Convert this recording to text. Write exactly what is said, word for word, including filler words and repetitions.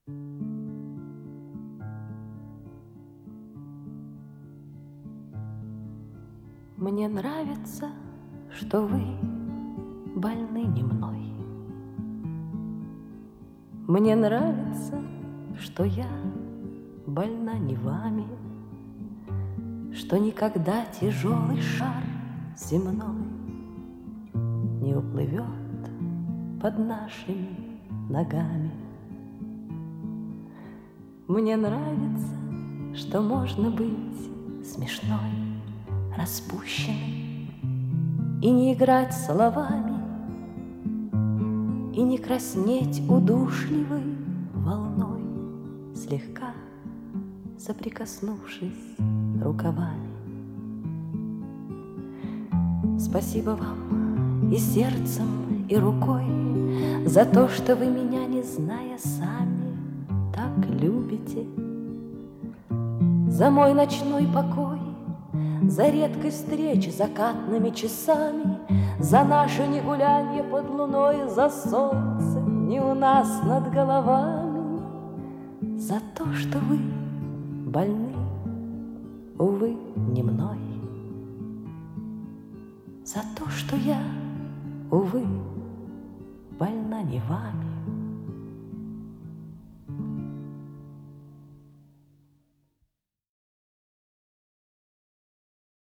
Мне нравится, что вы больны не мной. Мне нравится, что я больна не вами, что никогда тяжелый шар земной не уплывет под нашими ногами. Мне нравится, что можно быть смешной, распущенной и не играть словами, и не краснеть удушливой волной, слегка соприкоснувшись рукавами. Спасибо вам и сердцем, и рукой за то, что вы меня, не зная сами, так любите, за мой ночной покой, за редкость встреч закатными часами, за наше негулянье под луной, за солнце не у нас над головами, за то, что вы больны, увы, не мной, за то, что я, увы, больна не вами.